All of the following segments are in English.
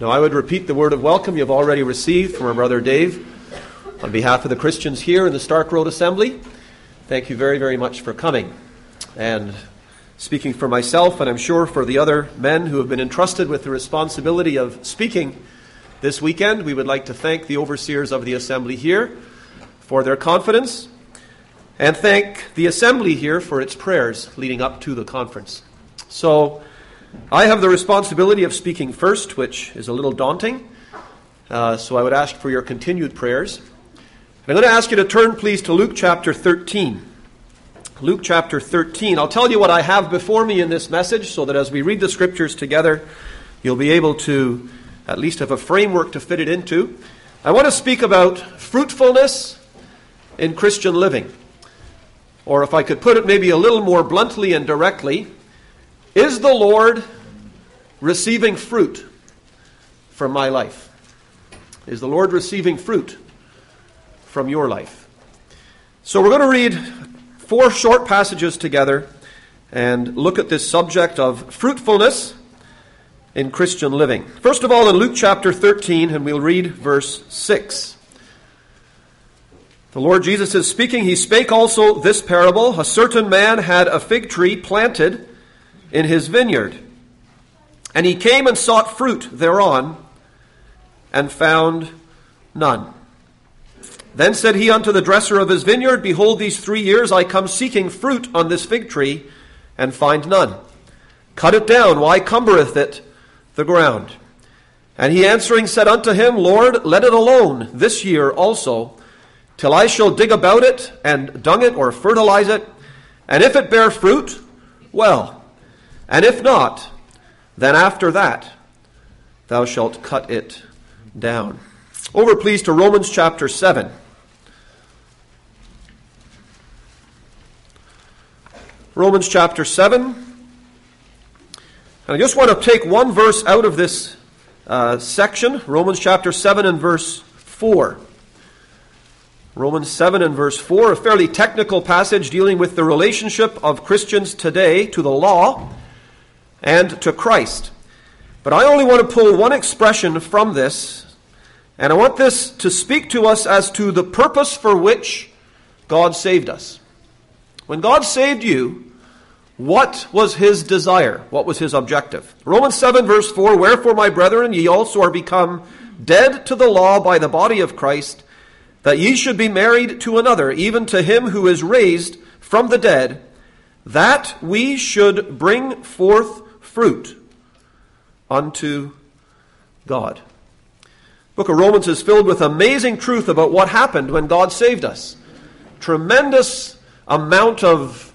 Now I would repeat the word of welcome you've already received from our brother Dave on behalf of the Christians here in the Stark Road Assembly. Thank you very, very much for coming. And speaking for myself, and I'm sure for the other men who have been entrusted with the responsibility of speaking this weekend, we would like to thank the overseers of the assembly here for their confidence, and thank the assembly here for its prayers leading up to the conference. So I have the responsibility of speaking first, which is a little daunting. So I would ask for your continued prayers. I'm going to ask you to turn, please, to Luke chapter 13. Luke chapter 13. I'll tell you what I have before me in this message so that as we read the scriptures together, you'll be able to at least have a framework to fit it into. I want to speak about fruitfulness in Christian living. Or if I could put it maybe a little more bluntly and directly, is the Lord receiving fruit from my life? Is the Lord receiving fruit from your life? So we're going to read 4 short passages together and look at this subject of fruitfulness in Christian living. First of all, in Luke chapter 13, and we'll read verse 6. The Lord Jesus is speaking. He spake also this parable. A certain man had a fig tree planted in his vineyard, and he came and sought fruit thereon, and found none. Then said he unto the dresser of his vineyard, Behold, these 3 years I come seeking fruit on this fig tree, and find none. Cut it down, why cumbereth it the ground? And he answering said unto him, Lord, let it alone this year also, till I shall dig about it, and dung it, or fertilize it, and if it bear fruit, well, and if not, then after that thou shalt cut it down. Over, please, to Romans chapter 7. Romans chapter 7. And I just want to take one verse out of this section. Romans chapter 7 and verse 4. Romans 7 and verse 4, a fairly technical passage dealing with the relationship of Christians today to the law and to Christ. But I only want to pull one expression from this, and I want this to speak to us as to the purpose for which God saved us. When God saved you, what was his desire? What was his objective? Romans 7 verse 4, Wherefore, my brethren, ye also are become dead to the law by the body of Christ, that ye should be married to another, even to him who is raised from the dead, that we should bring forth fruit unto God. The book of Romans is filled with amazing truth about what happened when God saved us. Tremendous amount of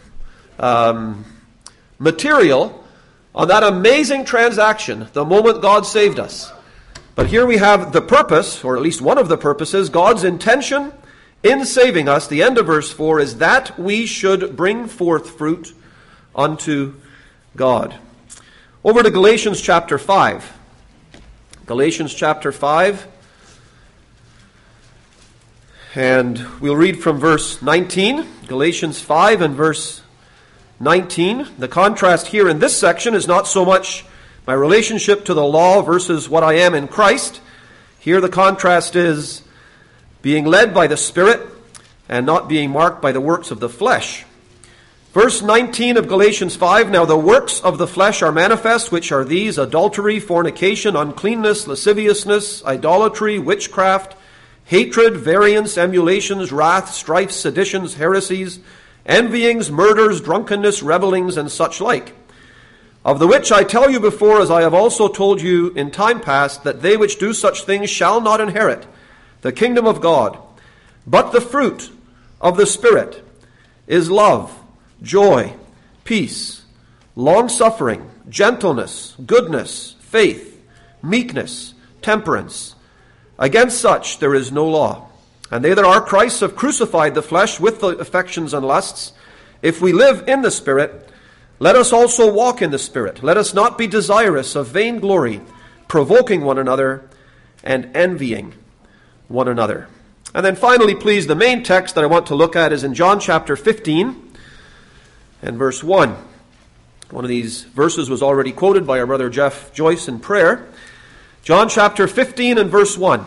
material on that amazing transaction, the moment God saved us. But here we have the purpose, or at least one of the purposes, God's intention in saving us. The end of verse 4 is that we should bring forth fruit unto God. Over to Galatians chapter 5. Galatians chapter 5. And we'll read from verse 19. Galatians 5 and verse 19. The contrast here in this section is not so much my relationship to the law versus what I am in Christ. Here the contrast is being led by the Spirit and not being marked by the works of the flesh. Verse 19 of Galatians 5, Now the works of the flesh are manifest, which are these: adultery, fornication, uncleanness, lasciviousness, idolatry, witchcraft, hatred, variance, emulations, wrath, strife, seditions, heresies, envyings, murders, drunkenness, revellings, and such like. Of the which I tell you before, as I have also told you in time past, that they which do such things shall not inherit the kingdom of God. But the fruit of the Spirit is love, joy, peace, long-suffering, gentleness, goodness, faith, meekness, temperance. Against such there is no law. And they that are Christ's have crucified the flesh with the affections and lusts. If we live in the Spirit, let us also walk in the Spirit. Let us not be desirous of vainglory, provoking one another, and envying one another. And then finally, please, the main text that I want to look at is in John chapter 15 and verse 1. One of these verses was already quoted by our brother Jeff Joyce in prayer. John chapter 15 and verse 1.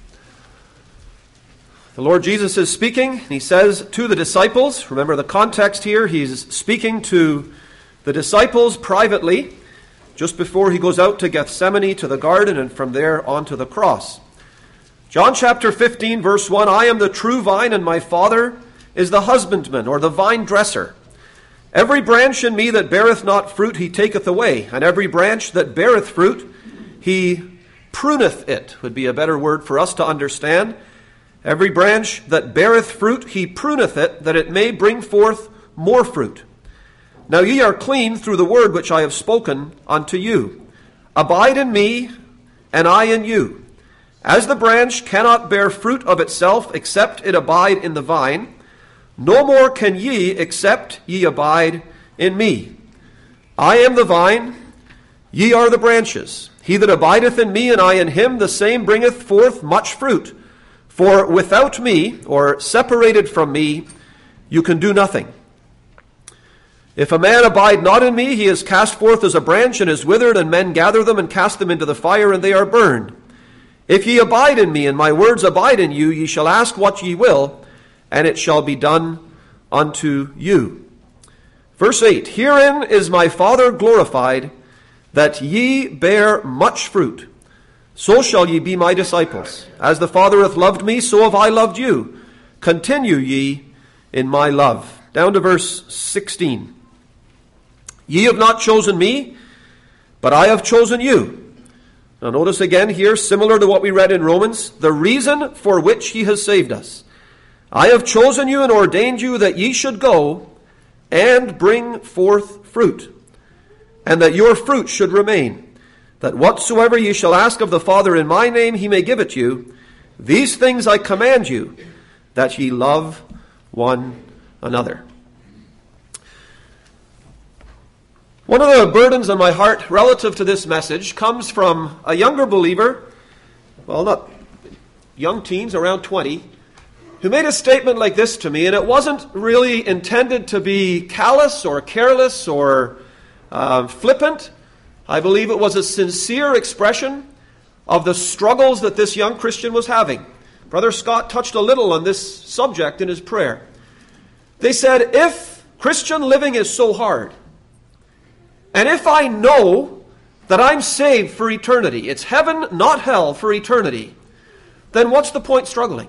The Lord Jesus is speaking, and he says to the disciples, remember the context here, he's speaking to the disciples privately, just before he goes out to Gethsemane, to the garden, and from there on to the cross. John chapter 15, verse 1, I am the true vine, and my Father is the husbandman, or the vine dresser. Every branch in me that beareth not fruit he taketh away, and every branch that beareth fruit he pruneth it, would be a better word for us to understand. Every branch that beareth fruit he pruneth it, that it may bring forth more fruit. Now ye are clean through the word which I have spoken unto you. Abide in me, and I in you. As the branch cannot bear fruit of itself, except it abide in the vine, no more can ye, except ye abide in me. I am the vine, ye are the branches. He that abideth in me, and I in him, the same bringeth forth much fruit. For without me, or separated from me, you can do nothing. If a man abide not in me, he is cast forth as a branch and is withered, and men gather them and cast them into the fire, and they are burned. If ye abide in me, and my words abide in you, ye shall ask what ye will, and it shall be done unto you. Verse 8, Herein is my Father glorified, that ye bear much fruit. So shall ye be my disciples. As the Father hath loved me, so have I loved you. Continue ye in my love. Down to verse 16. Ye have not chosen me, but I have chosen you. Now notice again here, similar to what we read in Romans, the reason for which he has saved us. I have chosen you and ordained you that ye should go and bring forth fruit, and that your fruit should remain, that whatsoever ye shall ask of the Father in my name, he may give it you. These things I command you, that ye love one another. One of the burdens on my heart relative to this message comes from a younger believer, well, not young teens, around 20, who made a statement like this to me, and it wasn't really intended to be callous or careless or flippant. I believe it was a sincere expression of the struggles that this young Christian was having. Brother Scott touched a little on this subject in his prayer. They said, if Christian living is so hard, and if I know that I'm saved for eternity, it's heaven, not hell, for eternity, then what's the point struggling?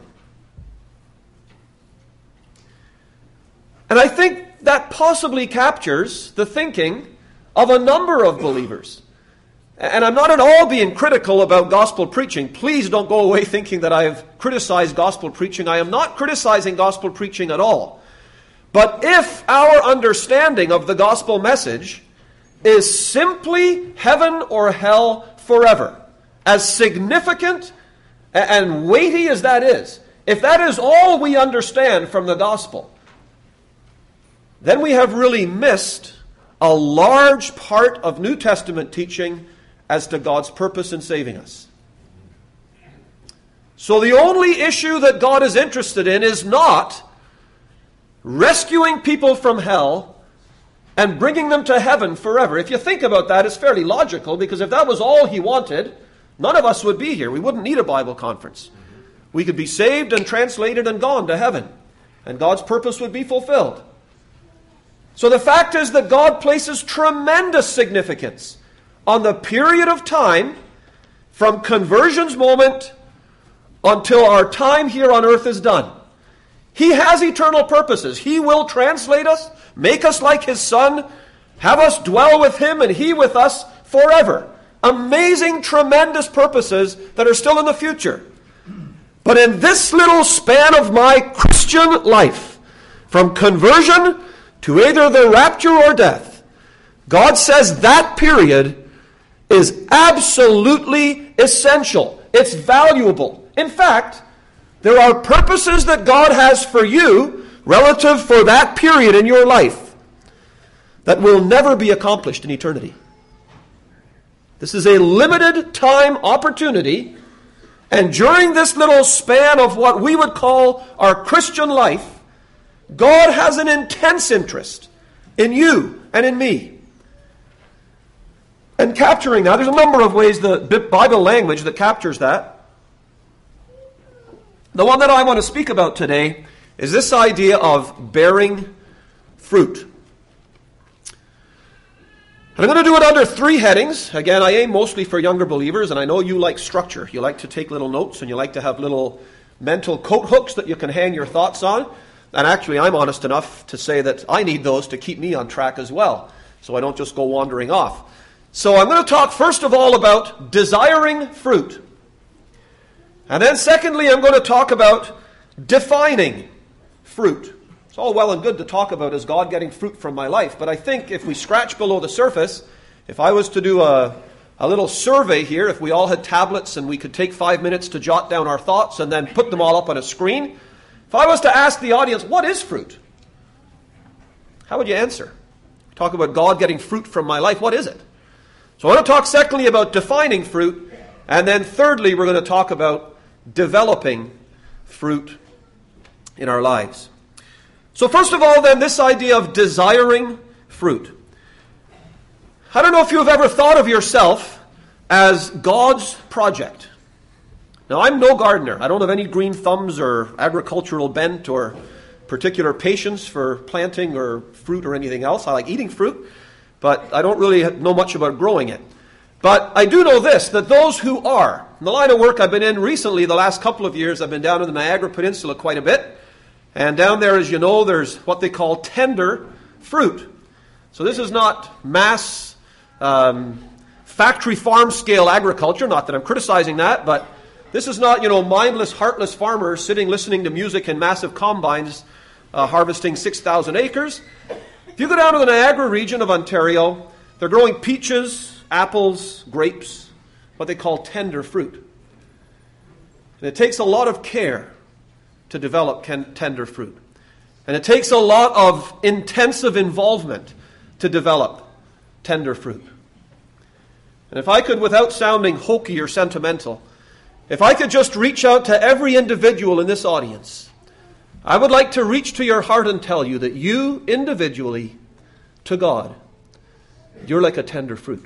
And I think that possibly captures the thinking of a number of believers. And I'm not at all being critical about gospel preaching. Please don't go away thinking that I've criticized gospel preaching. I am not criticizing gospel preaching at all. But if our understanding of the gospel message is simply heaven or hell forever, as significant and weighty as that is, if that is all we understand from the gospel, then we have really missed a large part of New Testament teaching as to God's purpose in saving us. So the only issue that God is interested in is not rescuing people from hell and bringing them to heaven forever. If you think about that, it's fairly logical, because if that was all he wanted, none of us would be here. We wouldn't need a Bible conference. We could be saved and translated and gone to heaven, and God's purpose would be fulfilled. So the fact is that God places tremendous significance on the period of time from conversion's moment until our time here on earth is done. He has eternal purposes. He will translate us, make us like his Son, have us dwell with him and he with us forever. Amazing, tremendous purposes that are still in the future. But in this little span of my Christian life, from conversion to either the rapture or death, God says that period is absolutely essential. It's valuable. In fact, there are purposes that God has for you relative for that period in your life that will never be accomplished in eternity. This is a limited time opportunity, and during this little span of what we would call our Christian life, God has an intense interest in you and in me. And capturing that, there's a number of ways the Bible language that captures that. The one that I want to speak about today is this idea of bearing fruit. And I'm going to do it under three headings. Again, I aim mostly for younger believers, and I know you like structure. You like to take little notes, and you like to have little mental coat hooks that you can hang your thoughts on. And actually, I'm honest enough to say that I need those to keep me on track as well, so I don't just go wandering off. So I'm going to talk first of all about desiring fruit. And then secondly, I'm going to talk about defining fruit. It's all well and good to talk about, is God getting fruit from my life? But I think if we scratch below the surface, if I was to do a little survey here, if we all had tablets and we could take 5 minutes to jot down our thoughts and then put them all up on a screen, if I was to ask the audience, what is fruit? How would you answer? Talk about God getting fruit from my life. What is it? So I want to talk secondly about defining fruit, and then thirdly we're going to talk about developing fruit in our lives. So first of all then, this idea of desiring fruit. I don't know if you've ever thought of yourself as God's project. Now, I'm no gardener. I don't have any green thumbs or agricultural bent or particular patience for planting or fruit or anything else. I like eating fruit, but I don't really know much about growing it. But I do know this, that those who are, in the line of work I've been in recently, the last couple of years, I've been down in the Niagara Peninsula quite a bit. And down there, as you know, there's what they call tender fruit. So this is not mass factory farm scale agriculture, not that I'm criticizing that, but this is not, mindless, heartless farmers sitting listening to music in massive combines harvesting 6,000 acres. If you go down to the Niagara region of Ontario, they're growing peaches, apples, grapes, what they call tender fruit. And it takes a lot of care to develop tender fruit. And it takes a lot of intensive involvement to develop tender fruit. And if I could, without sounding hokey or sentimental, if I could just reach out to every individual in this audience, I would like to reach to your heart and tell you that you individually, to God, you're like a tender fruit.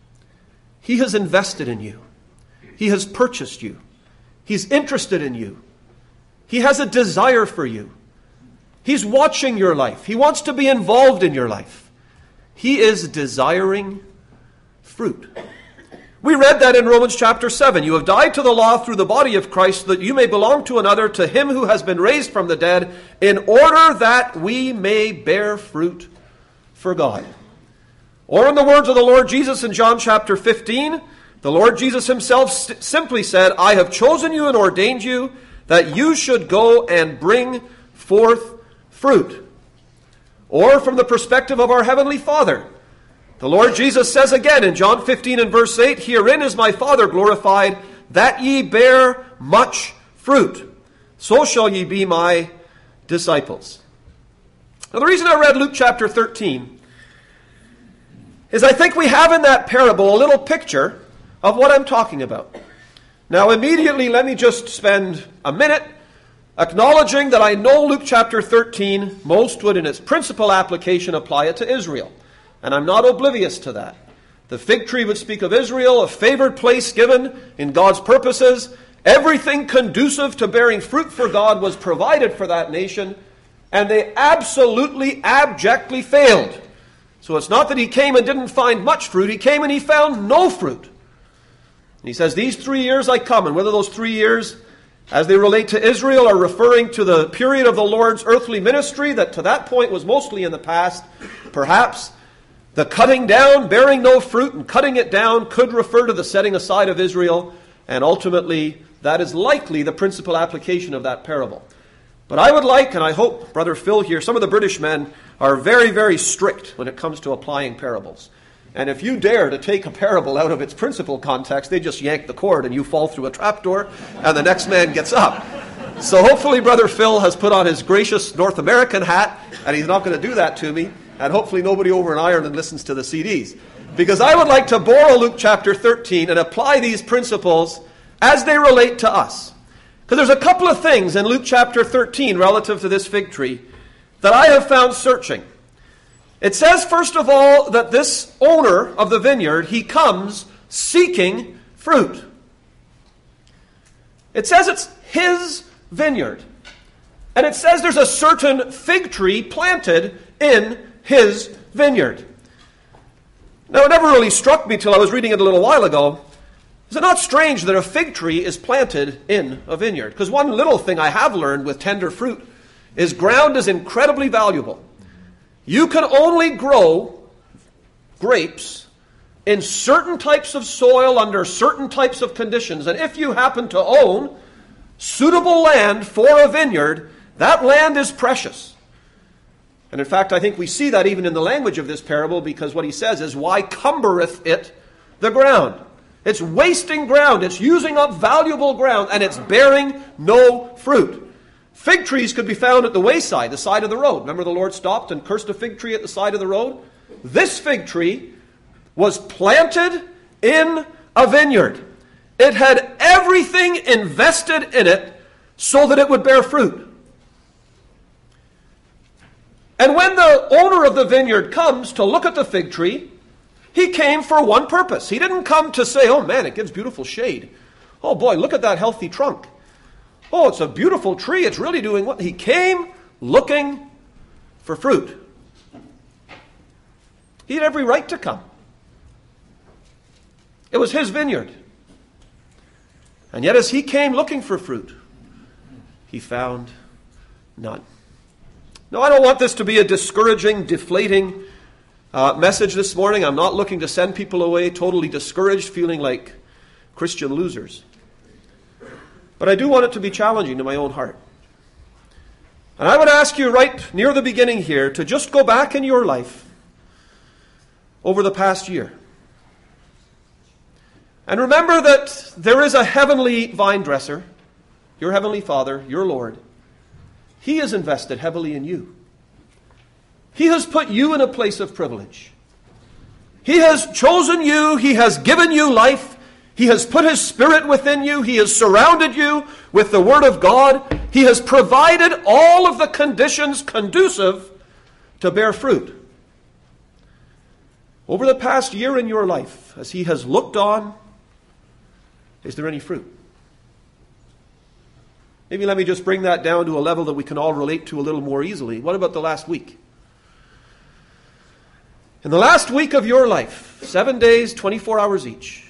He has invested in you. He has purchased you. He's interested in you. He has a desire for you. He's watching your life. He wants to be involved in your life. He is desiring fruit. We read that in Romans chapter 7. You have died to the law through the body of Christ, that you may belong to another, to him who has been raised from the dead, in order that we may bear fruit for God. Or in the words of the Lord Jesus in John chapter 15, the Lord Jesus himself simply said, I have chosen you and ordained you that you should go and bring forth fruit. Or from the perspective of our Heavenly Father, the Lord Jesus says again in John 15 and verse 8, herein is my Father glorified, that ye bear much fruit. So shall ye be my disciples. Now the reason I read Luke chapter 13 is I think we have in that parable a little picture of what I'm talking about. Now immediately let me just spend a minute acknowledging that I know Luke chapter 13, most would in its principal application apply it to Israel. And I'm not oblivious to that. The fig tree would speak of Israel, a favored place given in God's purposes. Everything conducive to bearing fruit for God was provided for that nation, and they absolutely, abjectly failed. So it's not that he came and didn't find much fruit. He came and he found no fruit. And he says, these 3 years I come, and whether those 3 years, as they relate to Israel, are referring to the period of the Lord's earthly ministry, that to that point was mostly in the past, perhaps. The cutting down, bearing no fruit, and cutting it down could refer to the setting aside of Israel, and ultimately that is likely the principal application of that parable. But I would like, and I hope Brother Phil here, some of the British men are very, very strict when it comes to applying parables. And if you dare to take a parable out of its principal context, they just yank the cord and you fall through a trapdoor and the next man gets up. So hopefully Brother Phil has put on his gracious North American hat, and he's not going to do that to me. And hopefully nobody over in Ireland listens to the CDs. Because I would like to borrow Luke chapter 13 and apply these principles as they relate to us. Because there's a couple of things in Luke chapter 13 relative to this fig tree that I have found searching. It says, first of all, that this owner of the vineyard, he comes seeking fruit. It says it's his vineyard. And it says there's a certain fig tree planted in his vineyard. Now, it never really struck me till I was reading it a little while ago. Is it not strange that a fig tree is planted in a vineyard? Because one little thing I have learned with tender fruit is ground is incredibly valuable. You can only grow grapes in certain types of soil under certain types of conditions. And if you happen to own suitable land for a vineyard, that land is precious. And in fact, I think we see that even in the language of this parable, because what he says is, why cumbereth it the ground? It's wasting ground. It's using up valuable ground, and it's bearing no fruit. Fig trees could be found at the wayside, the side of the road. Remember the Lord stopped and cursed a fig tree at the side of the road? This fig tree was planted in a vineyard. It had everything invested in it so that it would bear fruit. And when the owner of the vineyard comes to look at the fig tree, he came for one purpose. He didn't come to say, oh man, it gives beautiful shade. Oh boy, look at that healthy trunk. Oh, it's a beautiful tree. It's really doing what? He came looking for fruit. He had every right to come. It was his vineyard. And yet as he came looking for fruit, he found none. Now, I don't want this to be a discouraging, deflating message this morning. I'm not looking to send people away totally discouraged, feeling like Christian losers. But I do want it to be challenging to my own heart. And I would ask you right near the beginning here to just go back in your life over the past year. And remember that there is a heavenly vine dresser, your heavenly Father, your Lord. He has invested heavily in you. He has put you in a place of privilege. He has chosen you. He has given you life. He has put His Spirit within you. He has surrounded you with the Word of God. He has provided all of the conditions conducive to bear fruit. Over the past year in your life, as He has looked on, is there any fruit? Maybe let me just bring that down to a level that we can all relate to a little more easily. What about the last week? In the last week of your life, 7 days, 24 hours each,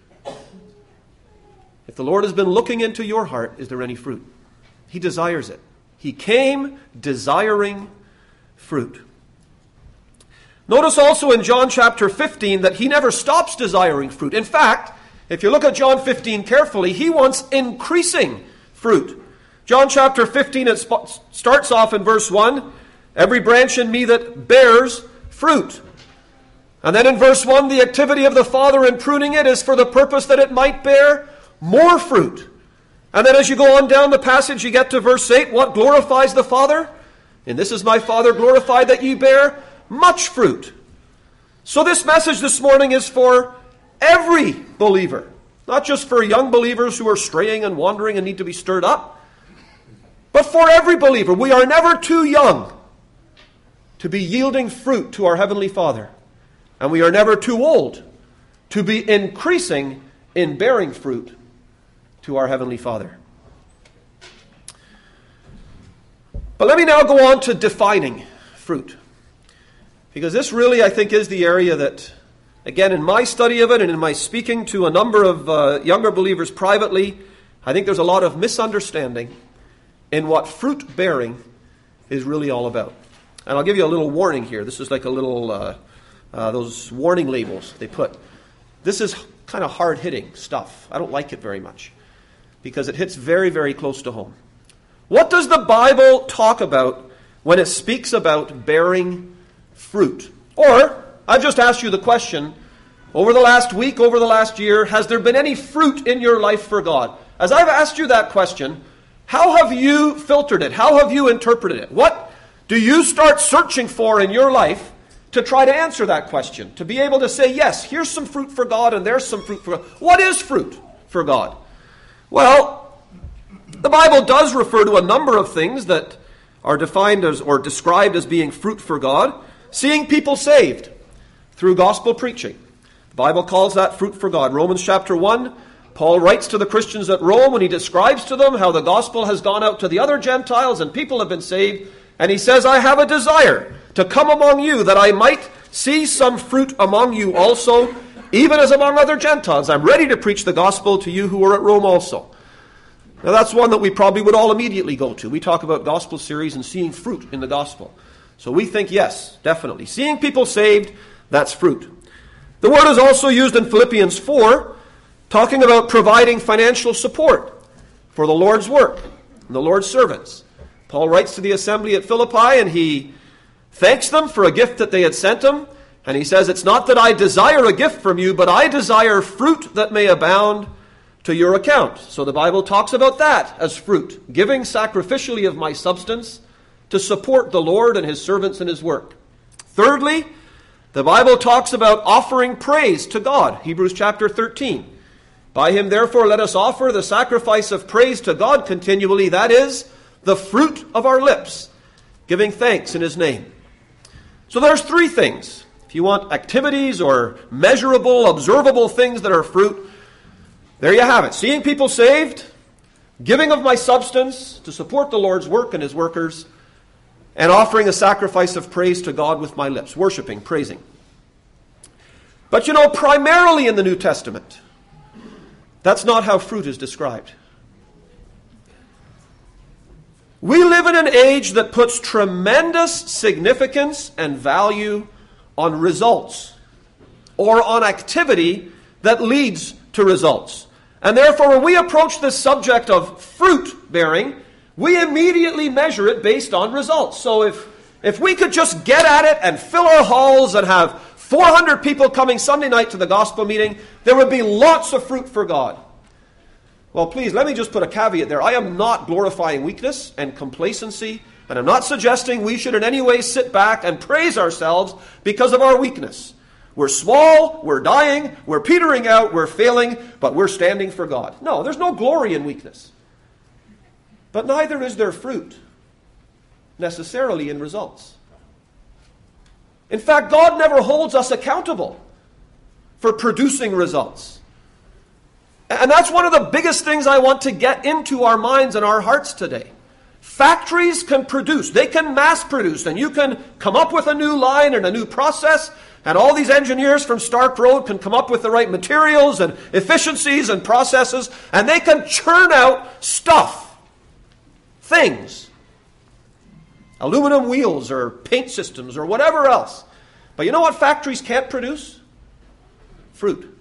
if the Lord has been looking into your heart, is there any fruit? He desires it. He came desiring fruit. Notice also in John chapter 15 that He never stops desiring fruit. In fact, if you look at John 15 carefully, He wants increasing fruit. John chapter 15, it starts off in verse 1, every branch in me that bears fruit. And then in verse 1, the activity of the Father in pruning it is for the purpose that it might bear more fruit. And then as you go on down the passage, you get to verse 8, what glorifies the Father? And this is my Father glorified, that ye bear much fruit. So this message this morning is for every believer, not just for young believers who are straying and wandering and need to be stirred up, but for every believer. We are never too young to be yielding fruit to our Heavenly Father. And we are never too old to be increasing in bearing fruit to our Heavenly Father. But let me now go on to defining fruit. Because this really, I think, is the area that, again, in my study of it and in my speaking to a number of younger believers privately, I think there's a lot of misunderstanding in what fruit bearing is really all about. And I'll give you a little warning here. This is like a little, those warning labels they put. This is kind of hard-hitting stuff. I don't like it very much because it hits very, very close to home. What does the Bible talk about when it speaks about bearing fruit? Or, I've just asked you the question, over the last week, over the last year, has there been any fruit in your life for God? As I've asked you that question, how have you filtered it? How have you interpreted it? What do you start searching for in your life to try to answer that question? To be able to say, yes, here's some fruit for God and there's some fruit for God. What is fruit for God? Well, the Bible does refer to a number of things that are defined as or described as being fruit for God. seeing people saved through gospel preaching. The Bible calls that fruit for God. Romans chapter 1, Paul writes to the Christians at Rome and he describes to them how the gospel has gone out to the other Gentiles and people have been saved. And he says, I have a desire to come among you that I might see some fruit among you also, even as among other Gentiles. I'm ready to preach the gospel to you who are at Rome also. Now that's one that we probably would all immediately go to. We talk about gospel series and seeing fruit in the gospel. So we think, yes, definitely. Seeing people saved, that's fruit. The word is also used in Philippians 4, talking about providing financial support for the Lord's work and the Lord's servants. Paul writes to the assembly at Philippi and he thanks them for a gift that they had sent him. And he says, it's not that I desire a gift from you, but I desire fruit that may abound to your account. So the Bible talks about that as fruit, giving sacrificially of my substance to support the Lord and his servants in his work. Thirdly, the Bible talks about offering praise to God. Hebrews chapter 13. By him, therefore, let us offer the sacrifice of praise to God continually. That is, the fruit of our lips, giving thanks in his name. So there's three things. If you want activities or measurable, observable things that are fruit, there you have it. Seeing people saved, giving of my substance to support the Lord's work and his workers, and offering a sacrifice of praise to God with my lips, worshiping, praising. But primarily in the New Testament, that's not how fruit is described. We live in an age that puts tremendous significance and value on results or on activity that leads to results. And therefore, when we approach this subject of fruit bearing, we immediately measure it based on results. So if we could just get at it and fill our halls and have 400 people coming Sunday night to the gospel meeting, there would be lots of fruit for God. Well, please, let me just put a caveat there. I am not glorifying weakness and complacency, and I'm not suggesting we should in any way sit back and praise ourselves because of our weakness. We're small, we're dying, we're petering out, we're failing, but we're standing for God. No, there's no glory in weakness. But neither is there fruit, necessarily in results. In fact, God never holds us accountable for producing results. And that's one of the biggest things I want to get into our minds and our hearts today. Factories can produce, they can mass produce, and you can come up with a new line and a new process, and all these engineers from Stark Road can come up with the right materials and efficiencies and processes, and they can churn out stuff. Things. Aluminum wheels or paint systems or whatever else. But you know what factories can't produce? Fruit.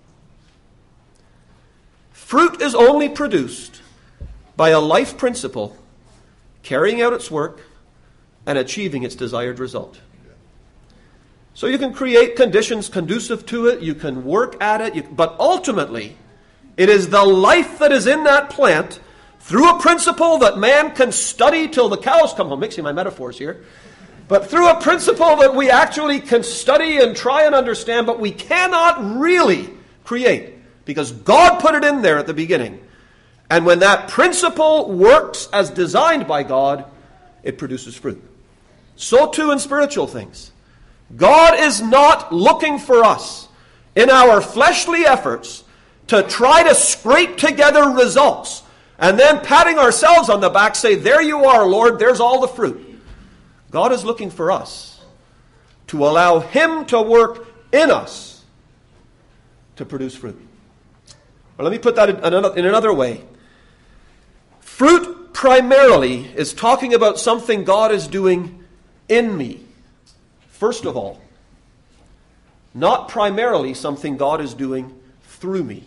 Fruit is only produced by a life principle carrying out its work and achieving its desired result. So you can create conditions conducive to it, you can work at it, but ultimately it is the life that is in that plant through a principle that man can study till the cows come home. Mixing my metaphors here. But through a principle that we actually can study and try and understand, but we cannot really create. Because God put it in there at the beginning. And when that principle works as designed by God, it produces fruit. So too in spiritual things. God is not looking for us in our fleshly efforts to try to scrape together results and then patting ourselves on the back say, there you are, Lord, there's all the fruit. God is looking for us to allow him to work in us to produce fruit. Or let me put that in another way. Fruit primarily is talking about something God is doing in me. First of all, not primarily something God is doing through me.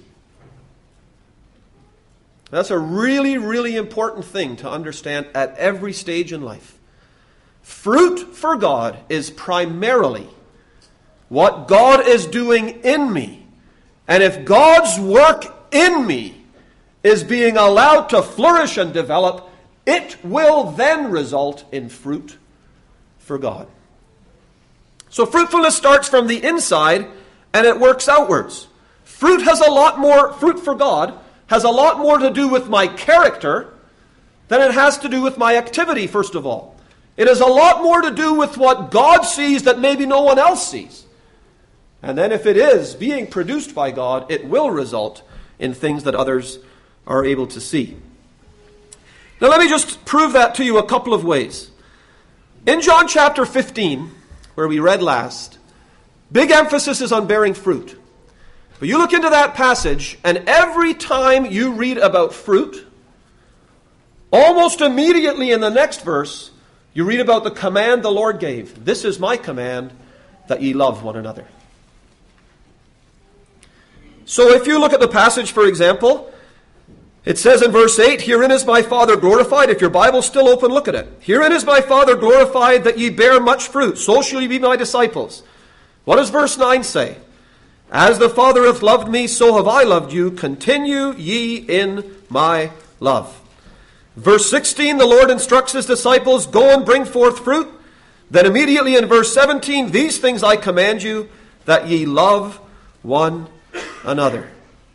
That's a really, really important thing to understand at every stage in life. Fruit for God is primarily what God is doing in me. And if God's work in me is being allowed to flourish and develop, it will then result in fruit for God. So fruitfulness starts from the inside and it works outwards. Fruit for God has a lot more to do with my character than it has to do with my activity, first of all. It has a lot more to do with what God sees that maybe no one else sees. And then if it is being produced by God, it will result in things that others are able to see. Now let me just prove that to you a couple of ways. In John chapter 15, where we read last, big emphasis is on bearing fruit. But you look into that passage, and every time you read about fruit, almost immediately in the next verse, you read about the command the Lord gave. This is my command, that ye love one another. So if you look at the passage, for example, it says in verse 8, herein is my Father glorified. If your Bible's still open, look at it. Herein is my Father glorified, that ye bear much fruit. So shall ye be my disciples. What does verse 9 say? As the Father hath loved me, so have I loved you. Continue ye in my love. Verse 16, the Lord instructs his disciples, go and bring forth fruit. Then immediately in verse 17, these things I command you, that ye love one another.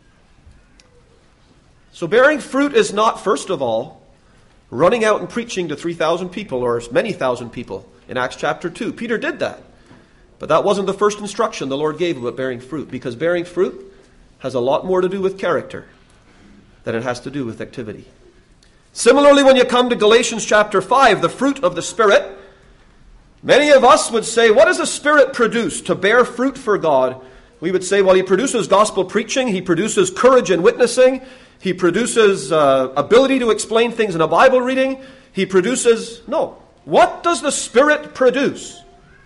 So bearing fruit is not, first of all, running out and preaching to 3,000 people or as many thousand people in Acts chapter 2. Peter did that. But that wasn't the first instruction the Lord gave about bearing fruit, because bearing fruit has a lot more to do with character than it has to do with activity. Similarly, when you come to Galatians chapter 5, the fruit of the Spirit, many of us would say, what does the Spirit produce to bear fruit for God? We would say, well, he produces gospel preaching, he produces courage in witnessing, he produces ability to explain things in a Bible reading, he produces... No. What does the Spirit produce?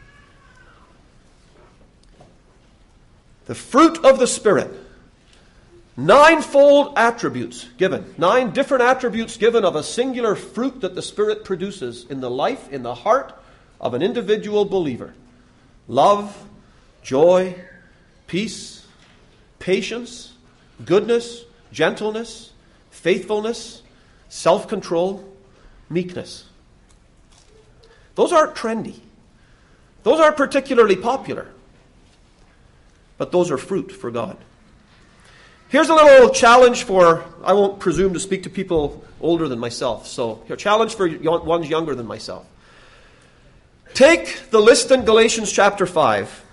The fruit of the Spirit. 9-fold attributes given. 9 different attributes given of a singular fruit that the Spirit produces in the life, in the heart of an individual believer. Love, joy, peace, patience, goodness, gentleness, faithfulness, self-control, meekness. Those aren't trendy. Those aren't particularly popular. But those are fruit for God. Here's a little challenge for, I won't presume to speak to people older than myself, so a challenge for ones younger than myself. Take the list in Galatians chapter 5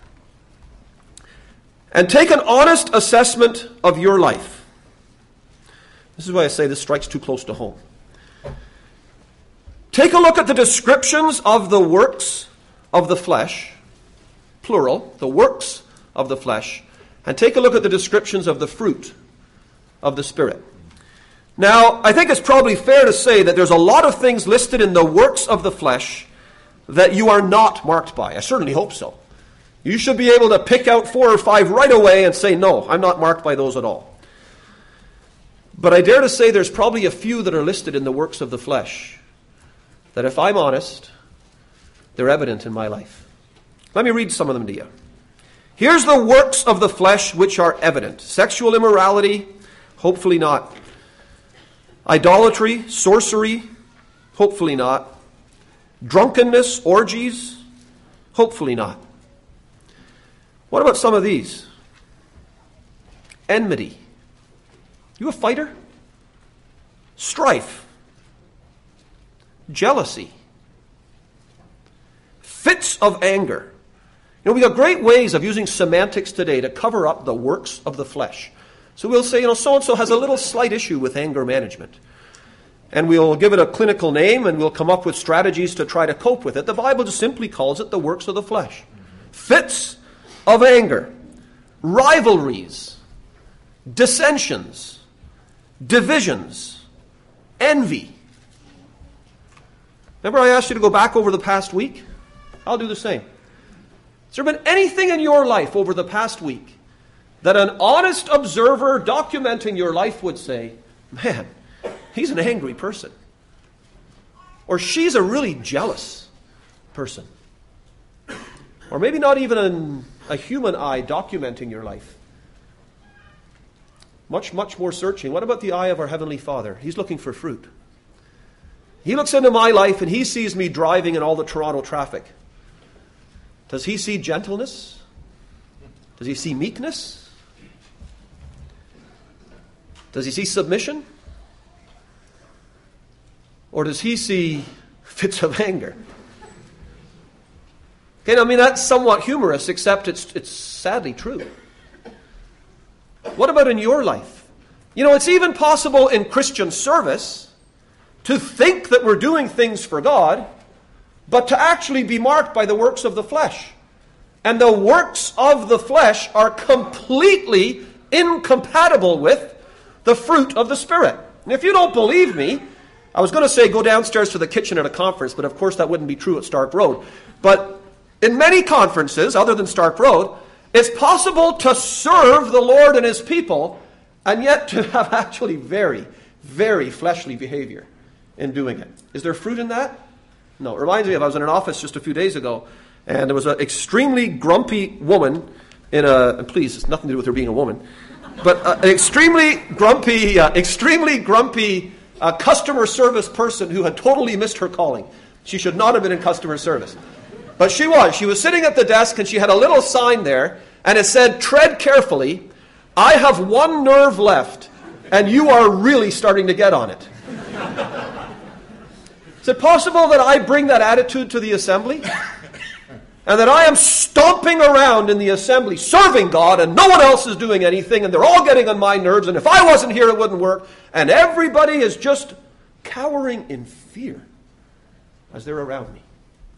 and take an honest assessment of your life. This is why I say this strikes too close to home. Take a look at the descriptions of the works of the flesh, plural, the works of the flesh, and take a look at the descriptions of the fruit of the Spirit. Now, I think it's probably fair to say that there's a lot of things listed in the works of the flesh that you are not marked by. I certainly hope so. You should be able to pick out 4 or 5 right away and say, no, I'm not marked by those at all. But I dare to say there's probably a few that are listed in the works of the flesh that, if I'm honest, they're evident in my life. Let me read some of them to you. Here's the works of the flesh which are evident. Sexual immorality, hopefully not. Idolatry, sorcery, hopefully not. Drunkenness, orgies, hopefully not. What about some of these? Enmity. You a fighter? Strife. Jealousy. Fits of anger. You know, we got great ways of using semantics today to cover up the works of the flesh. So we'll say, so-and-so has a little slight issue with anger management. And we'll give it a clinical name, and we'll come up with strategies to try to cope with it. The Bible just simply calls it the works of the flesh. Fits of anger. Rivalries. Dissensions. Divisions. Envy. Remember I asked you to go back over the past week? I'll do the same. Has there been anything in your life over the past week that an honest observer documenting your life would say, man, he's an angry person? Or she's a really jealous person? Or maybe not even a human eye documenting your life. Much, much more searching. What about the eye of our Heavenly Father? He's looking for fruit. He looks into my life and he sees me driving in all the Toronto traffic. Does he see gentleness? Does he see meekness? Does he see submission? Or does he see fits of anger? Okay, I mean, that's somewhat humorous, except it's sadly true. What about in your life? You know, it's even possible in Christian service to think that we're doing things for God, but to actually be marked by the works of the flesh. And the works of the flesh are completely incompatible with the fruit of the Spirit. And if you don't believe me, I was going to say go downstairs to the kitchen at a conference, but of course that wouldn't be true at Stark Road. But in many conferences, other than Stark Road, it's possible to serve the Lord and His people and yet to have actually very, very fleshly behavior in doing it. Is there fruit in that? No. It reminds me of, I was in an office just a few days ago, and there was an extremely grumpy woman and please, it's nothing to do with her being a woman, but an extremely grumpy customer service person who had totally missed her calling. She should not have been in customer service. But she was. She was sitting at the desk, and she had a little sign there, and it said, "Tread carefully. I have one nerve left, and you are really starting to get on it." Is it possible that I bring that attitude to the assembly? And that I am stomping around in the assembly, serving God, and no one else is doing anything, and they're all getting on my nerves, and if I wasn't here, it wouldn't work, and everybody is just cowering in fear as they're around me.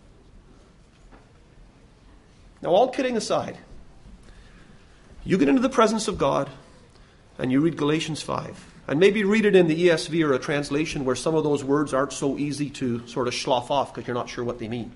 Now, all kidding aside, you get into the presence of God, and you read Galatians 5, and maybe read it in the ESV or a translation where some of those words aren't so easy to sort of slough off because you're not sure what they mean.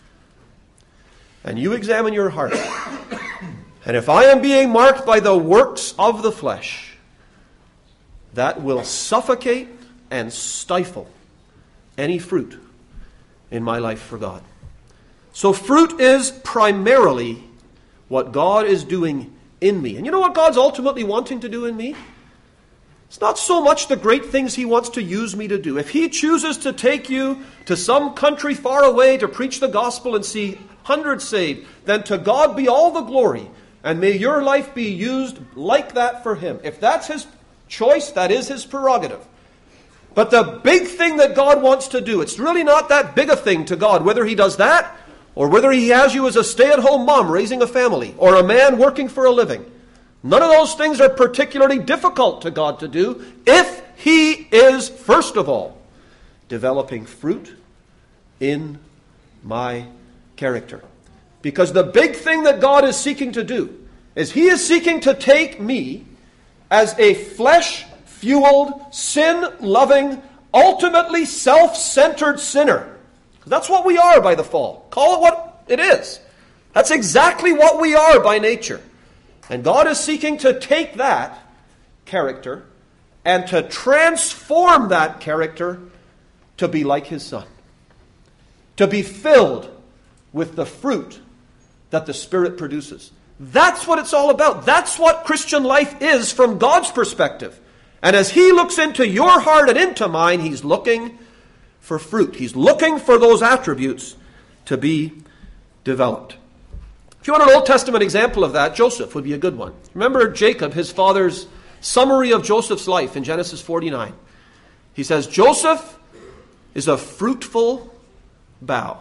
And you examine your heart. And if I am being marked by the works of the flesh, that will suffocate and stifle any fruit in my life for God. So fruit is primarily what God is doing in me. And you know what God's ultimately wanting to do in me? It's not so much the great things He wants to use me to do. If He chooses to take you to some country far away to preach the gospel and see hundreds saved, then to God be all the glory. And may your life be used like that for Him. If that's His choice, that is His prerogative. But the big thing that God wants to do, it's really not that big a thing to God, whether He does that, or whether He has you as a stay-at-home mom raising a family, or a man working for a living. None of those things are particularly difficult to God to do if He is, first of all, developing fruit in my character. Because the big thing that God is seeking to do is He is seeking to take me as a flesh-fueled, sin-loving, ultimately self-centered sinner. That's what we are by the fall. Call it what it is. That's exactly what we are by nature. And God is seeking to take that character and to transform that character to be like His Son. To be filled with the fruit that the Spirit produces. That's what it's all about. That's what Christian life is from God's perspective. And as He looks into your heart and into mine, He's looking for fruit. He's looking for those attributes to be developed. If you want an Old Testament example of that, Joseph would be a good one. Remember Jacob, his father's summary of Joseph's life in Genesis 49. He says, Joseph is a fruitful bough.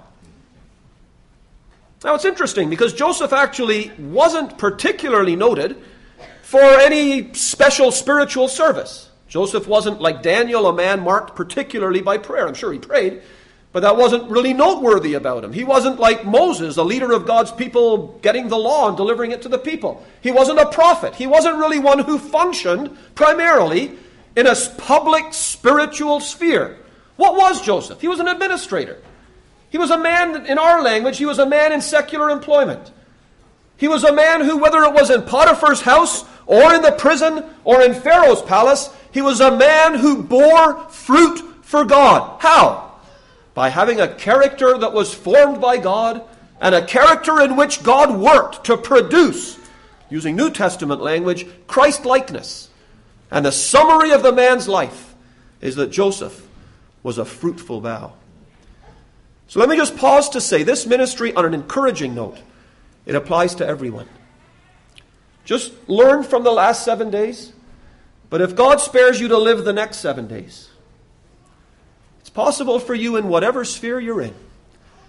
Now it's interesting because Joseph actually wasn't particularly noted for any special spiritual service. Joseph wasn't like Daniel, a man marked particularly by prayer. I'm sure he prayed, but that wasn't really noteworthy about him. He wasn't like Moses, a leader of God's people, getting the law and delivering it to the people. He wasn't a prophet. He wasn't really one who functioned primarily in a public spiritual sphere. What was Joseph? He was an administrator. He was a man, in our language, he was a man in secular employment. He was a man who, whether it was in Potiphar's house or in the prison or in Pharaoh's palace, he was a man who bore fruit for God. How? By having a character that was formed by God and a character in which God worked to produce, using New Testament language, Christ-likeness. And the summary of the man's life is that Joseph was a fruitful bough. So let me just pause to say this ministry on an encouraging note. It applies to everyone. Just learn from the last 7 days. But if God spares you to live the next 7 days, it's possible for you in whatever sphere you're in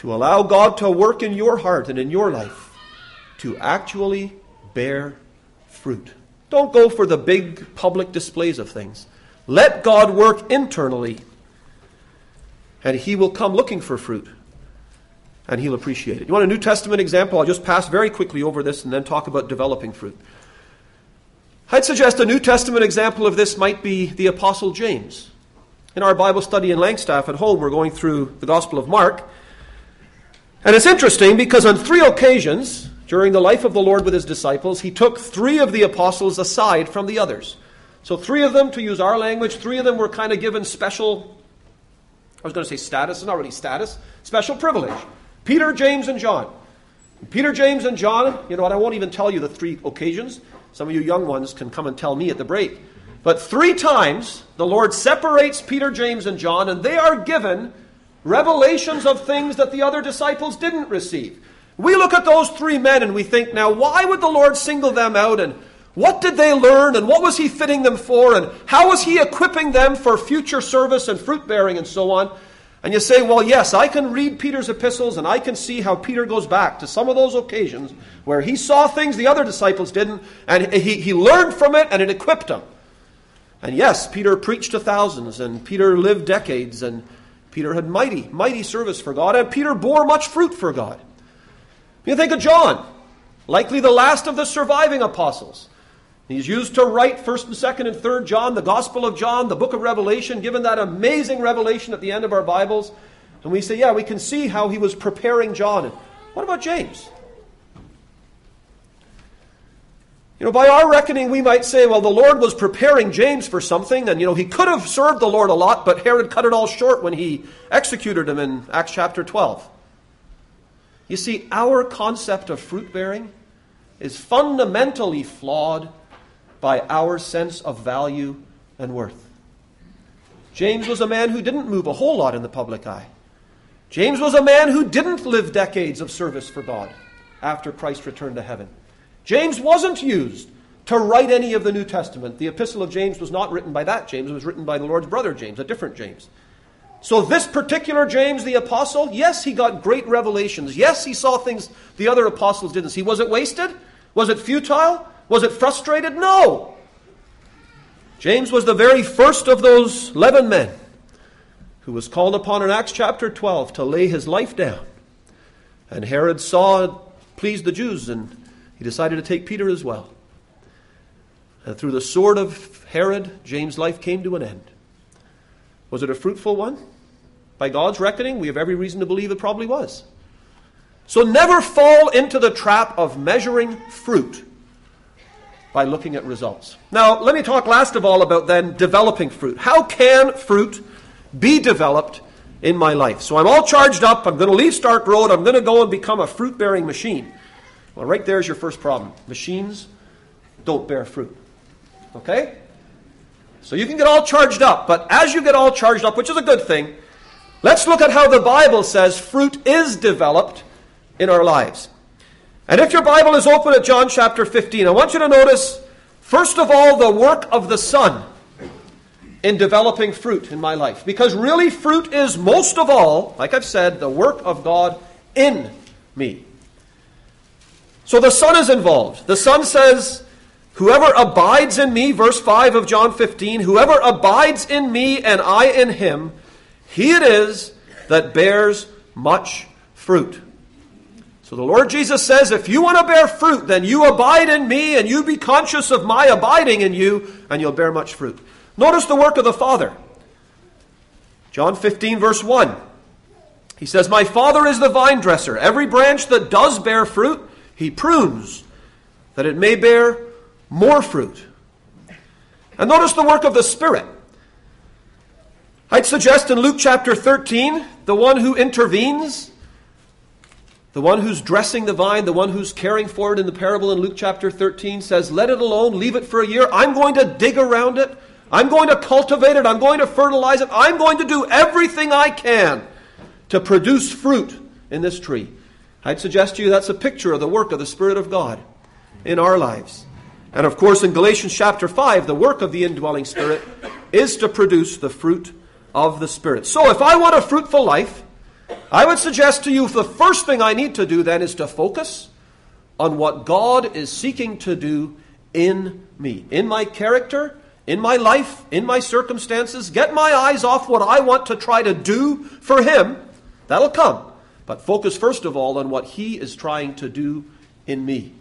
to allow God to work in your heart and in your life to actually bear fruit. Don't go for the big public displays of things. Let God work internally, and He will come looking for fruit, and He'll appreciate it. You want a New Testament example? I'll just pass very quickly over this and then talk about developing fruit. I'd suggest a New Testament example of this might be the Apostle James. In our Bible study in Langstaff at home, we're going through the Gospel of Mark. And it's interesting because on 3 occasions during the life of the Lord with His disciples, He took 3 of the apostles aside from the others. So 3 of them, to use our language, 3 of them were kind of given special, I was going to say status, it's not really status, special privilege. Peter, James, and John. Peter, James, and John, you know what, I won't even tell you the 3 occasions. Some of you young ones can come and tell me at the break. But 3 times the Lord separates Peter, James, and John, and they are given revelations of things that the other disciples didn't receive. We look at those 3 men and we think, now why would the Lord single them out, and what did they learn, and what was He fitting them for, and how was He equipping them for future service and fruit bearing and so on? And you say, well, yes, I can read Peter's epistles and I can see how Peter goes back to some of those occasions where he saw things the other disciples didn't, and he learned from it and it equipped him. And yes, Peter preached to thousands, and Peter lived decades, and Peter had mighty service for God, and Peter bore much fruit for God. You think of John, likely the last of the surviving apostles. He's used to write 1st and 2nd and 3rd John, the Gospel of John, the book of Revelation, given that amazing revelation at the end of our Bibles. And we say, yeah, we can see how he was preparing John. And what about James? You know, by our reckoning, we might say, well, the Lord was preparing James for something, and, he could have served the Lord a lot, but Herod cut it all short when he executed him in Acts chapter 12. You see, our concept of fruit-bearing is fundamentally flawed by our sense of value and worth. James was a man who didn't move a whole lot in the public eye. James was a man who didn't live decades of service for God after Christ returned to heaven. James wasn't used to write any of the New Testament. The Epistle of James was not written by that James. It was written by the Lord's brother James, a different James. So this particular James, the apostle, yes, he got great revelations. Yes, he saw things the other apostles didn't see. Was it wasted? Was it futile? Was it frustrated? No. James was the very first of those 11 men who was called upon in Acts chapter 12 to lay his life down. And Herod saw it pleased the Jews, and he decided to take Peter as well. And through the sword of Herod, James' life came to an end. Was it a fruitful one? By God's reckoning, we have every reason to believe it probably was. So never fall into the trap of measuring fruit by looking at results. Now, let me talk last of all about then developing fruit. How can fruit be developed in my life? So I'm all charged up. I'm going to leave Stark Road. I'm going to go and become a fruit-bearing machine. Well, right there's your first problem. Machines don't bear fruit. Okay? So you can get all charged up, but as you get all charged up, which is a good thing, let's look at how the Bible says fruit is developed in our lives. And if your Bible is open at John chapter 15, I want you to notice, first of all, the work of the Son in developing fruit in my life. Because really, fruit is most of all, like I've said, the work of God in me. So the Son is involved. The Son says, whoever abides in me, verse 5 of John 15, whoever abides in me and I in him, he it is that bears much fruit. So the Lord Jesus says, if you want to bear fruit, then you abide in me and you be conscious of my abiding in you, and you'll bear much fruit. Notice the work of the Father. John 15, verse 1. He says, my Father is the vine dresser. Every branch that does bear fruit, he prunes, that it may bear more fruit. And notice the work of the Spirit. I'd suggest in Luke chapter 13, the one who intervenes, the one who's dressing the vine, the one who's caring for it in the parable in Luke chapter 13 says, let it alone, leave it for a year. I'm going to dig around it. I'm going to cultivate it. I'm going to fertilize it. I'm going to do everything I can to produce fruit in this tree. I'd suggest to you that's a picture of the work of the Spirit of God in our lives. And of course, in Galatians chapter 5, the work of the indwelling Spirit is to produce the fruit of the Spirit. So if I want a fruitful life, I would suggest to you the first thing I need to do then is to focus on what God is seeking to do in me, in my character, in my life, in my circumstances. Get my eyes off what I want to try to do for Him. That'll come. But focus first of all on what He is trying to do in me.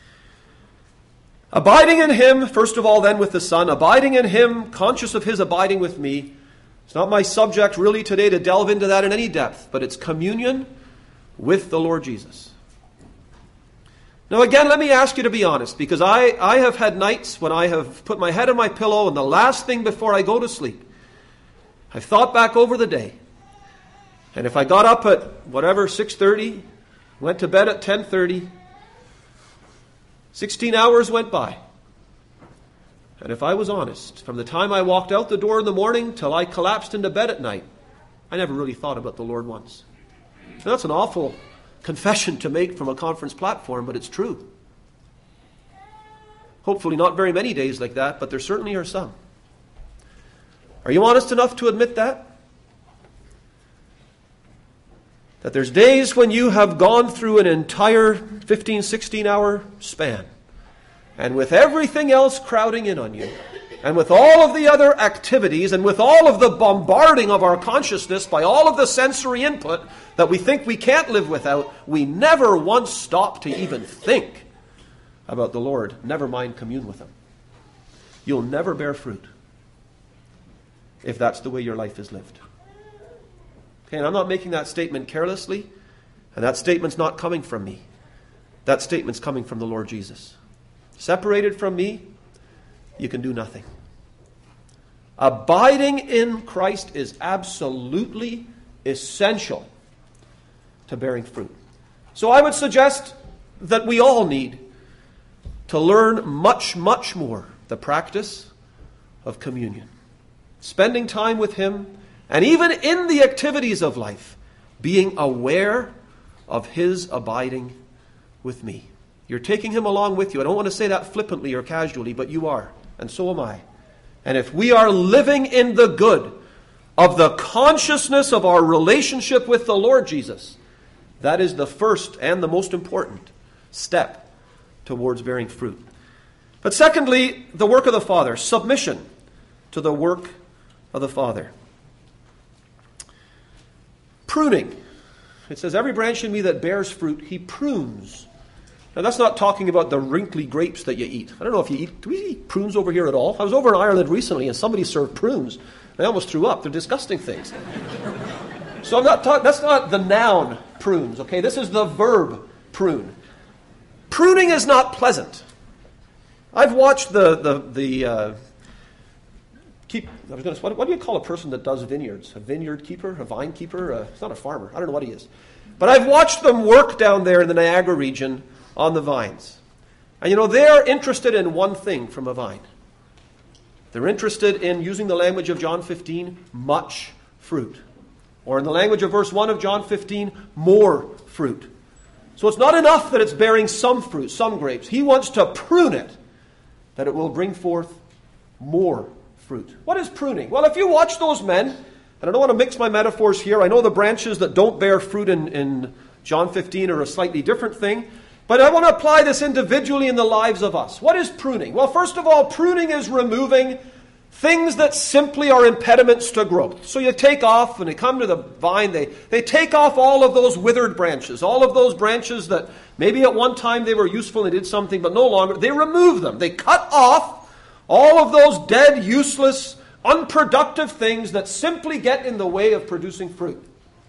Abiding in Him, first of all, then with the Son. Abiding in Him, conscious of His abiding with me. It's not my subject really today to delve into that in any depth, but it's communion with the Lord Jesus. Now again, let me ask you to be honest, because I have had nights when I have put my head on my pillow and the last thing before I go to sleep, I've thought back over the day. And if I got up at 6:30, went to bed at 10:30, 16 hours went by. And if I was honest, from the time I walked out the door in the morning till I collapsed into bed at night, I never really thought about the Lord once. Now, that's an awful confession to make from a conference platform, but it's true. Hopefully not very many days like that, but there certainly are some. Are you honest enough to admit that? That there's days when you have gone through an entire 15, 16-hour span, and with everything else crowding in on you, and with all of the other activities, and with all of the bombarding of our consciousness by all of the sensory input that we think we can't live without, we never once stop to even think about the Lord, never mind commune with Him. You'll never bear fruit if that's the way your life is lived. Okay, and I'm not making that statement carelessly, and that statement's not coming from me. That statement's coming from the Lord Jesus. Separated from me, you can do nothing. Abiding in Christ is absolutely essential to bearing fruit. So I would suggest that we all need to learn much, much more the practice of communion. Spending time with Him, and even in the activities of life, being aware of His abiding with me. You're taking Him along with you. I don't want to say that flippantly or casually, but you are, and so am I. And if we are living in the good of the consciousness of our relationship with the Lord Jesus, that is the first and the most important step towards bearing fruit. But secondly, the work of the Father, submission to the work of the Father. Pruning. It says, every branch in me that bears fruit, He prunes. Now, that's not talking about the wrinkly grapes that you eat. I don't know if you eat, do we eat prunes over here at all? I was over in Ireland recently and somebody served prunes. I almost threw up. They're disgusting things. So I'm not talking, that's not the noun prunes, okay? This is the verb prune. Pruning is not pleasant. I've watched what do you call a person that does vineyards? A vineyard keeper? A vine keeper? It's not a farmer. I don't know what he is. But I've watched them work down there in the Niagara region on the vines. And they're interested in one thing from a vine. They're interested in, using the language of John 15, much fruit. Or in the language of verse 1 of John 15, more fruit. So it's not enough that it's bearing some fruit, some grapes. He wants to prune it, that it will bring forth more fruit. What is pruning? Well, if you watch those men, and I don't want to mix my metaphors here. I know the branches that don't bear fruit in John 15 are a slightly different thing. But I want to apply this individually in the lives of us. What is pruning? Well, first of all, pruning is removing things that simply are impediments to growth. So you take off, when they come to the vine, they take off all of those withered branches, all of those branches that maybe at one time they were useful and they did something, but no longer. They remove them. They cut off all of those dead, useless, unproductive things that simply get in the way of producing fruit.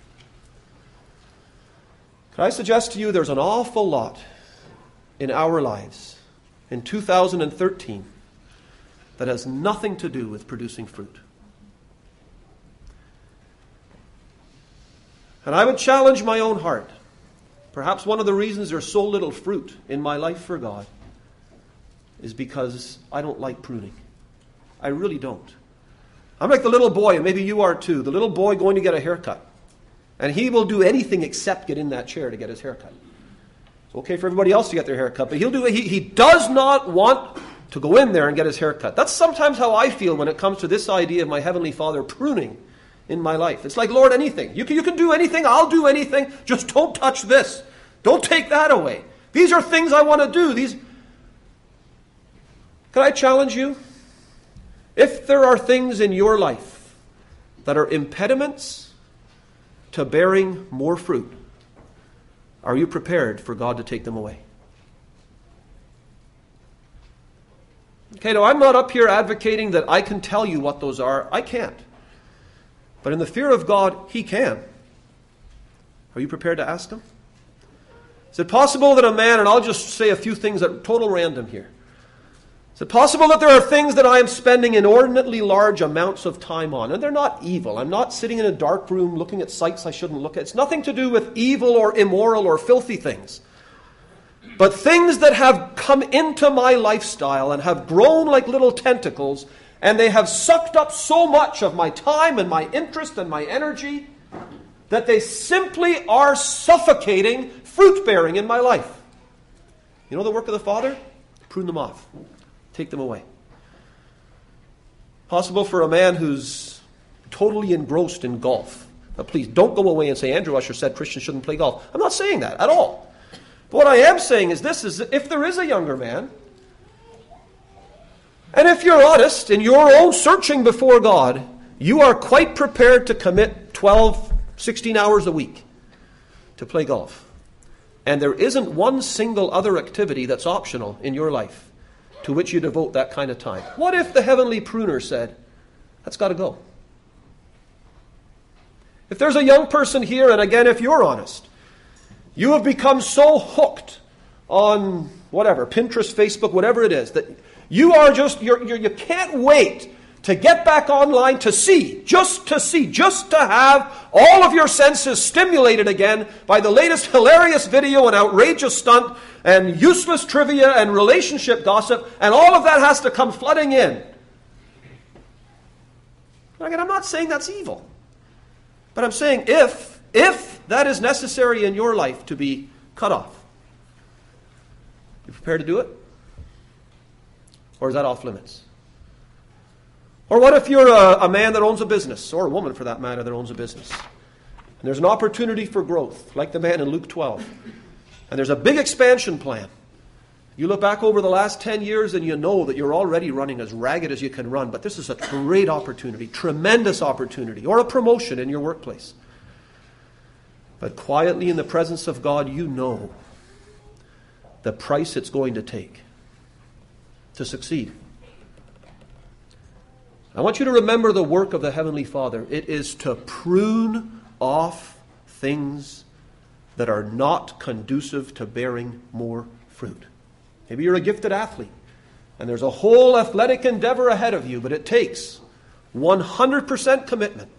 Can I suggest to you there's an awful lot in our lives in 2013 that has nothing to do with producing fruit. And I would challenge my own heart. Perhaps one of the reasons there's so little fruit in my life for God is because I don't like pruning. I really don't. I'm like the little boy, and maybe you are too, the little boy going to get a haircut. And he will do anything except get in that chair to get his haircut. It's okay for everybody else to get their haircut, but he does not want to go in there and get his haircut. That's sometimes how I feel when it comes to this idea of my Heavenly Father pruning in my life. It's like, Lord, anything. You can do anything. I'll do anything. Just don't touch this. Don't take that away. These are things I want to do. Can I challenge you? If there are things in your life that are impediments to bearing more fruit, are you prepared for God to take them away? Okay, now I'm not up here advocating that I can tell you what those are. I can't. But in the fear of God, He can. Are you prepared to ask Him? Is it possible that a man, and I'll just say a few things at total random here. Is it possible that there are things that I am spending inordinately large amounts of time on? And they're not evil. I'm not sitting in a dark room looking at sites I shouldn't look at. It's nothing to do with evil or immoral or filthy things. But things that have come into my lifestyle and have grown like little tentacles, and they have sucked up so much of my time and my interest and my energy that they simply are suffocating fruit-bearing in my life. You know the work of the Father? Prune them off. Take them away. Possible for a man who's totally engrossed in golf. Now please, don't go away and say, Andrew Usher said Christians shouldn't play golf. I'm not saying that at all. But what I am saying is this, is that if there is a younger man, and if you're honest in your own searching before God, you are quite prepared to commit 12, 16 hours a week to play golf. And there isn't one single other activity that's optional in your life to which you devote that kind of time. What if the heavenly pruner said, that's got to go? If there's a young person here, and again, if you're honest, you have become so hooked on whatever, Pinterest, Facebook, whatever it is, that you are just, you can't wait to get back online to see, just to have all of your senses stimulated again by the latest hilarious video and outrageous stunt and useless trivia and relationship gossip, and all of that has to come flooding in. Again, I'm not saying that's evil. But I'm saying if that is necessary in your life to be cut off, you prepared to do it? Or is that off limits? Or what if you're a man that owns a business, or a woman for that matter that owns a business, and there's an opportunity for growth, like the man in Luke 12, and there's a big expansion plan. You look back over the last 10 years and you know that you're already running as ragged as you can run, but this is a great opportunity, tremendous opportunity, or a promotion in your workplace. But quietly in the presence of God, you know the price it's going to take to succeed. I want you to remember the work of the Heavenly Father. It is to prune off things that are not conducive to bearing more fruit. Maybe you're a gifted athlete, and there's a whole athletic endeavor ahead of you, but it takes 100% commitment.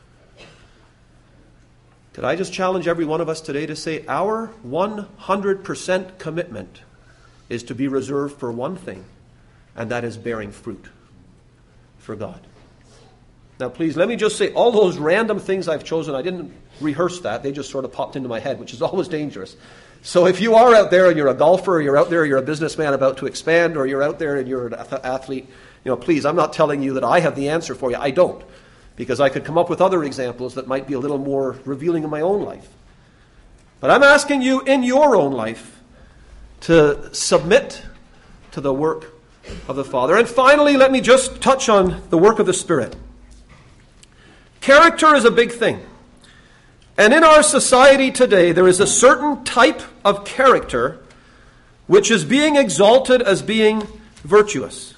Could I just challenge every one of us today to say our 100% commitment is to be reserved for one thing, and that is bearing fruit for God. Now please, let me just say, all those random things I've chosen, I didn't rehearse that. They just sort of popped into my head, which is always dangerous. So if you are out there and you're a golfer, or you're out there, you're a businessman about to expand, or you're out there and you're an athlete, please, I'm not telling you that I have the answer for you. I don't. Because I could come up with other examples that might be a little more revealing in my own life. But I'm asking you in your own life to submit to the work of the Father. And finally, let me just touch on the work of the Spirit. Character is a big thing. And in our society today, there is a certain type of character which is being exalted as being virtuous.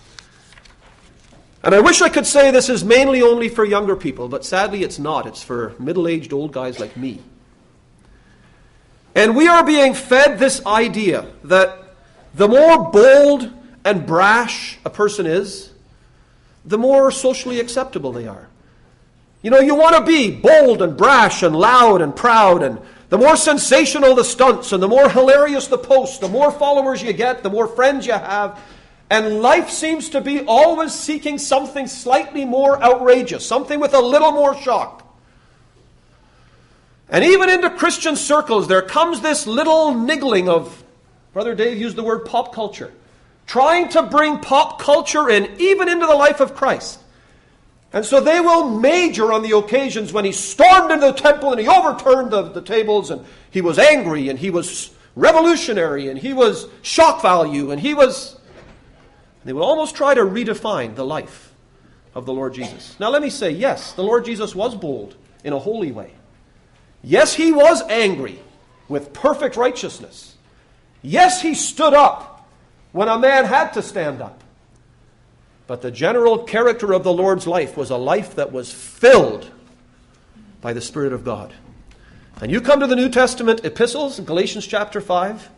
And I wish I could say this is mainly only for younger people, but sadly it's not. It's for middle-aged old guys like me. And we are being fed this idea that the more bold and brash a person is, the more socially acceptable they are. You want to be bold and brash and loud and proud, and the more sensational the stunts and the more hilarious the posts, the more followers you get, the more friends you have. And life seems to be always seeking something slightly more outrageous, something with a little more shock. And even into Christian circles, there comes this little niggling of, Brother Dave used the word pop culture, trying to bring pop culture in, even into the life of Christ. And so they will major on the occasions when he stormed into the temple and he overturned the tables, and he was angry and he was revolutionary and he was shock value and they will almost try to redefine the life of the Lord Jesus. Now let me say, yes, the Lord Jesus was bold in a holy way. Yes, he was angry with perfect righteousness. Yes, he stood up when a man had to stand up. But the general character of the Lord's life was a life that was filled by the Spirit of God. And you come to the New Testament epistles in Galatians chapter 5,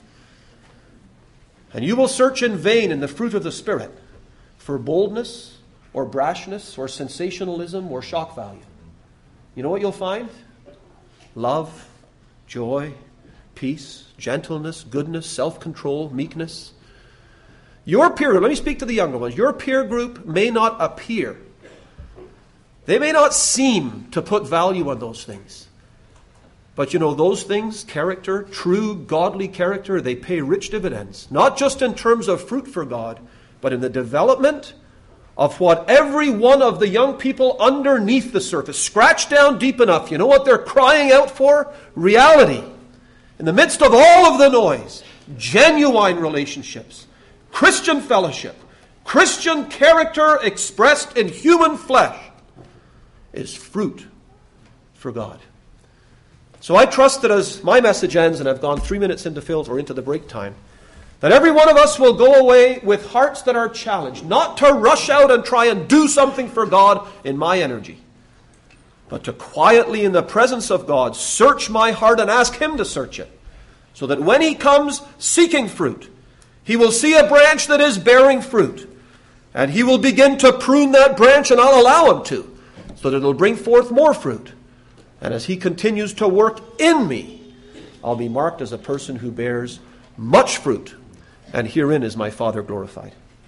and you will search in vain in the fruit of the Spirit for boldness or brashness or sensationalism or shock value. You know what you'll find? Love, joy, peace, gentleness, goodness, self-control, meekness. Your peer group, let me speak to the younger ones. Your peer group may not appear. They may not seem to put value on those things. But you know, those things, character, true godly character, they pay rich dividends. Not just in terms of fruit for God, but in the development of what every one of the young people underneath the surface, scratch down deep enough, you know what they're crying out for? Reality. In the midst of all of the noise, genuine relationships, Christian fellowship, Christian character expressed in human flesh is fruit for God. So I trust that as my message ends, and I've gone 3 minutes into Phil's or into the break time, that every one of us will go away with hearts that are challenged, not to rush out and try and do something for God in my energy, but to quietly in the presence of God search my heart and ask Him to search it, so that when He comes seeking fruit, He will see a branch that is bearing fruit, and He will begin to prune that branch, and I'll allow Him to, so that it will bring forth more fruit. And as He continues to work in me, I'll be marked as a person who bears much fruit, and herein is my Father glorified.